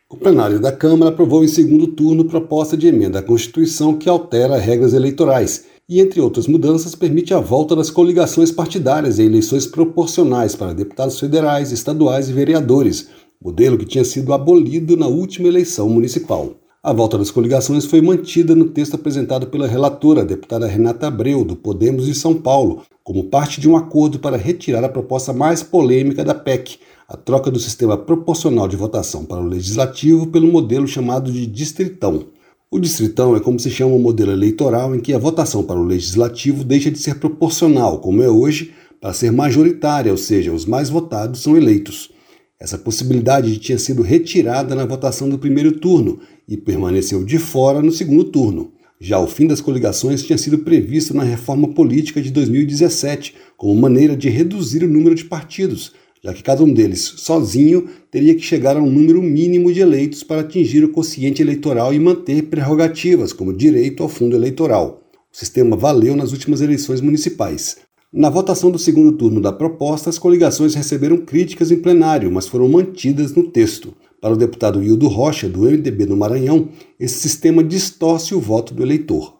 O plenário da Câmara aprovou em segundo turno proposta de emenda à Constituição que altera regras eleitorais e, entre outras mudanças, permite a volta das coligações partidárias em eleições proporcionais para deputados federais, estaduais e vereadores, modelo que tinha sido abolido na última eleição municipal. A volta das coligações foi mantida no texto apresentado pela relatora, a deputada Renata Abreu, do Podemos de São Paulo, como parte de um acordo para retirar a proposta mais polêmica da PEC, a troca do sistema proporcional de votação para o legislativo pelo modelo chamado de distritão. O distritão é como se chama o modelo eleitoral em que a votação para o legislativo deixa de ser proporcional, como é hoje, para ser majoritária, ou seja, os mais votados são eleitos. Essa possibilidade tinha sido retirada na votação do primeiro turno e permaneceu de fora no segundo turno. Já o fim das coligações tinha sido previsto na reforma política de 2017, como maneira de reduzir o número de partidos, já que cada um deles, sozinho, teria que chegar a um número mínimo de eleitos para atingir o quociente eleitoral e manter prerrogativas, como direito ao fundo eleitoral. O sistema valeu nas últimas eleições municipais. Na votação do segundo turno da proposta, as coligações receberam críticas em plenário, mas foram mantidas no texto. Para o deputado Hildo Rocha, do MDB no Maranhão, esse sistema distorce o voto do eleitor.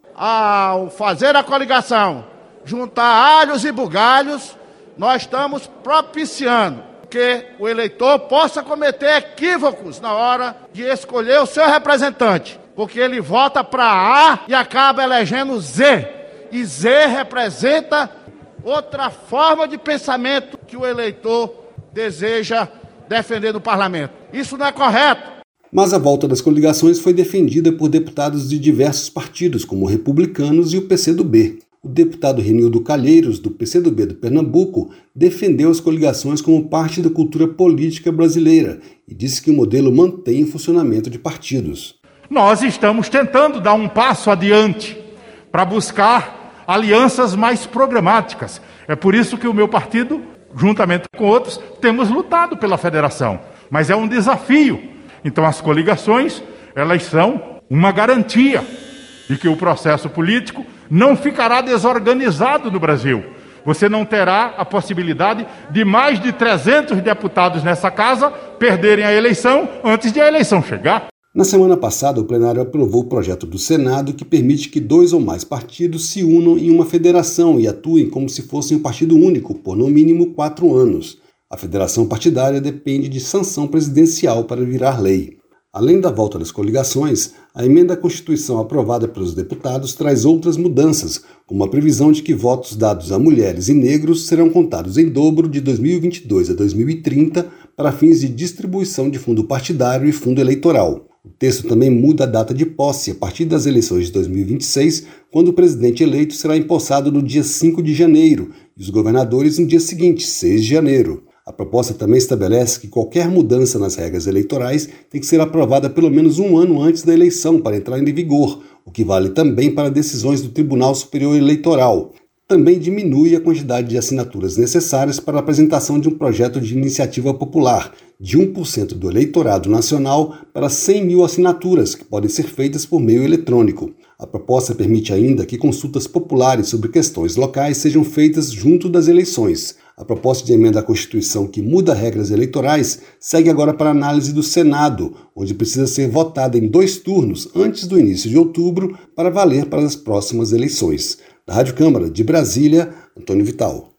Ao fazer a coligação, juntar alhos e bugalhos, nós estamos propiciando que o eleitor possa cometer equívocos na hora de escolher o seu representante, porque ele vota para A e acaba elegendo Z, e Z representa outra forma de pensamento que o eleitor deseja defender no parlamento. Isso não é correto. Mas a volta das coligações foi defendida por deputados de diversos partidos, como o Republicanos e o PCdoB. O deputado Renildo Calheiros, do PCdoB do Pernambuco, defendeu as coligações como parte da cultura política brasileira e disse que o modelo mantém o funcionamento de partidos. Nós estamos tentando dar um passo adiante para buscar alianças mais programáticas. É por isso que o meu partido, juntamente com outros, temos lutado pela federação. Mas é um desafio. Então as coligações, elas são uma garantia de que o processo político não ficará desorganizado no Brasil. Você não terá a possibilidade de mais de 300 deputados nessa casa perderem a eleição antes de a eleição chegar. Na semana passada, o plenário aprovou o projeto do Senado que permite que 2 ou mais partidos se unam em uma federação e atuem como se fossem um partido único por no mínimo 4 anos. A federação partidária depende de sanção presidencial para virar lei. Além da volta das coligações, a emenda à Constituição aprovada pelos deputados traz outras mudanças, como a previsão de que votos dados a mulheres e negros serão contados em dobro de 2022 a 2030 para fins de distribuição de fundo partidário e fundo eleitoral. O texto também muda a data de posse a partir das eleições de 2026, quando o presidente eleito será empossado no dia 5 de janeiro e os governadores no dia seguinte, 6 de janeiro. A proposta também estabelece que qualquer mudança nas regras eleitorais tem que ser aprovada pelo menos 1 ano antes da eleição para entrar em vigor, o que vale também para decisões do Tribunal Superior Eleitoral. Também diminui a quantidade de assinaturas necessárias para a apresentação de um projeto de iniciativa popular, de 1% do eleitorado nacional para 100 mil assinaturas, que podem ser feitas por meio eletrônico. A proposta permite ainda que consultas populares sobre questões locais sejam feitas junto das eleições. A proposta de emenda à Constituição que muda regras eleitorais segue agora para análise do Senado, onde precisa ser votada em 2 turnos antes do início de outubro para valer para as próximas eleições. Da Rádio Câmara de Brasília, Antônio Vital.